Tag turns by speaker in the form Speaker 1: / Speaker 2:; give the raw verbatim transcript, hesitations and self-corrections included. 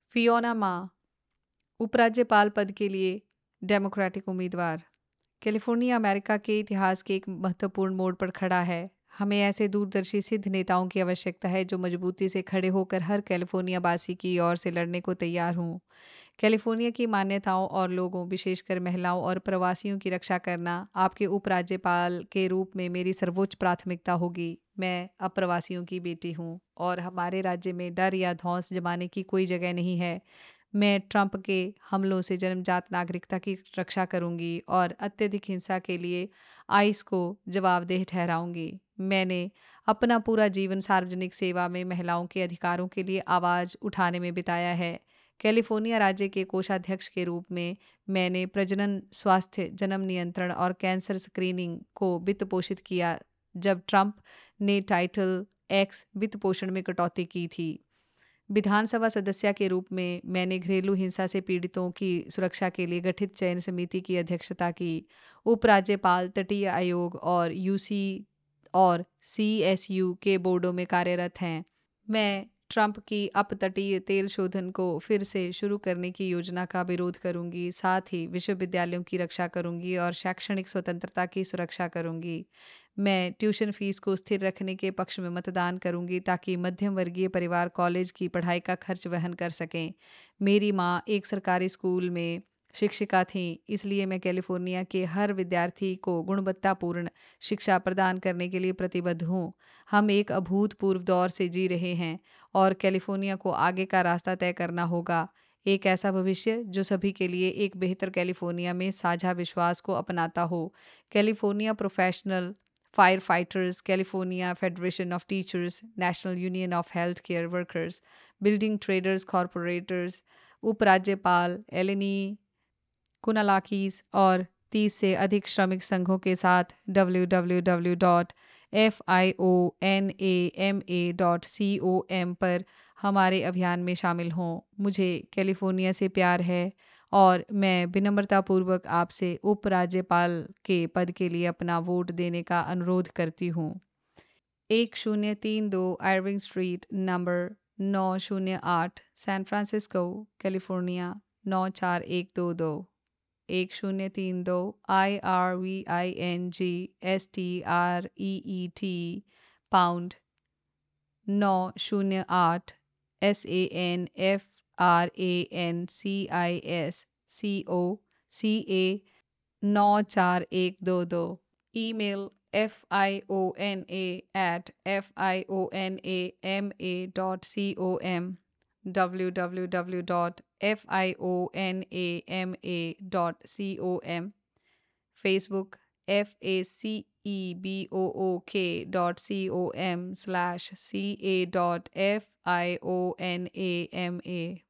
Speaker 1: Fiona मा उपराज्यपाल पद के लिए डेमोक्रेटिक उम्मीदवार। कैलिफोर्निया अमेरिका के इतिहास के एक महत्वपूर्ण मोड़ पर खड़ा है। हमें ऐसे दूरदर्शी सिद्ध नेताओं की आवश्यकता है जो मजबूती से खड़े होकर हर कैलिफोर्निया वासी की ओर से लड़ने को तैयार हों। कैलिफोर्निया की मान्यताओं और लोगों, विशेषकर महिलाओं और प्रवासियों की रक्षा करना आपके उपराज्यपाल के रूप में मेरी सर्वोच्च प्राथमिकता होगी। मैं अप्रवासियों की बेटी हूँ और हमारे राज्य में डर या धौंस जमाने की कोई जगह नहीं है। मैं ट्रंप के हमलों से जन्मजात नागरिकता की रक्षा करूंगी और अत्यधिक हिंसा के लिए आइस को जवाबदेह ठहराऊंगी। मैंने अपना पूरा जीवन सार्वजनिक सेवा में महिलाओं के अधिकारों के लिए आवाज़ उठाने में बिताया है। कैलिफोर्निया राज्य के कोषाध्यक्ष के रूप में मैंने प्रजनन स्वास्थ्य, जन्म नियंत्रण और कैंसर स्क्रीनिंग को वित्त पोषित किया जब ट्रंप ने टाइटल एक्स वित्त पोषण में कटौती की थी। विधानसभा सदस्य के रूप में मैंने घरेलू हिंसा से पीड़ितों की सुरक्षा के लिए गठित चयन समिति की अध्यक्षता की। उपराज्यपाल तटीय आयोग और यूसी और सीएसयू के बोर्डों में कार्यरत हैं। मैं ट्रंप की अपतटीय तेल शोधन को फिर से शुरू करने की योजना का विरोध करूंगी। साथ ही विश्वविद्यालयों की रक्षा करूंगी और शैक्षणिक स्वतंत्रता की सुरक्षा करूंगी। मैं ट्यूशन फीस को स्थिर रखने के पक्ष में मतदान करूंगी ताकि मध्यम वर्गीय परिवार कॉलेज की पढ़ाई का खर्च वहन कर सकें। मेरी माँ एक सरकारी स्कूल में शिक्षिका थीं, इसलिए मैं कैलिफोर्निया के हर विद्यार्थी को गुणवत्तापूर्ण शिक्षा प्रदान करने के लिए प्रतिबद्ध हूँ। हम एक अभूतपूर्व दौर से जी रहे हैं और कैलिफोर्निया को आगे का रास्ता तय करना होगा। एक ऐसा भविष्य जो सभी के लिए एक बेहतर कैलिफोर्निया में साझा विश्वास को अपनाता हो। California Professional Firefighters, California Federation of Teachers, National Union of Healthcare Workers, Building Traders Corporators, उपराज्यपाल एलेनी कुनालाकीस और तीस से अधिक श्रमिक संघों के साथ W W W dot F I O N A M A dot C O M पर हमारे अभियान में शामिल हों। मुझे कैलिफोर्निया से प्यार है और मैं विनम्रतापूर्वक आपसे उपराज्यपाल के पद के लिए अपना वोट देने का अनुरोध करती हूँ। एक शून्य तीन दो आयरविंग स्ट्रीट, नंबर नौ शून्य आठ, सैन फ्रांसिस्को, कैलिफोर्निया नौ चार एक दो दो। एक शून्य तीन दो I R V I N G S T R E E T pound नौ शून्य आठ S A N F R A N C I S C O C A नौ चार एक दो दो। Email F I O N A at F I O N A M A dot C O M, W W W dot F I O N A M A dot C O M. Facebook F A C E B O O K dot C O M slash C A dot F I O N A M A.